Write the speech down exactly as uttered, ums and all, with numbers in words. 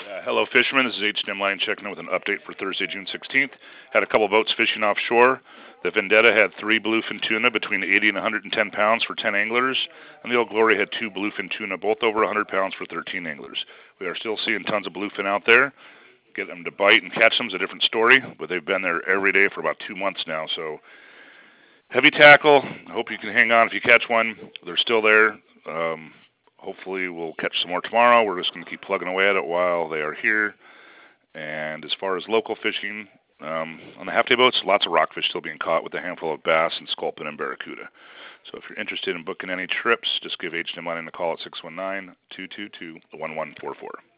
Uh, hello, fishermen. This is H and M Line checking in with an update for Thursday, June sixteenth. Had a couple boats fishing offshore. The Vendetta had three bluefin tuna between eighty and one hundred ten pounds for ten anglers, and the Old Glory had two bluefin tuna, both over one hundred pounds for thirteen anglers. We are still seeing tons of bluefin out there. Get them to bite and catch them is a different story, but they've been there every day for about two months now. So heavy tackle. I hope you can hang on if you catch one. They're still there. Um, hopefully we'll catch some more tomorrow. We're just going to keep plugging away at it while they are here. And as far as local fishing, um, on the half-day boats, lots of rockfish still being caught with a handful of bass and sculpin and barracuda. So if you're interested in booking any trips, just give H and M Line a call at six one nine, two two two, one one four four.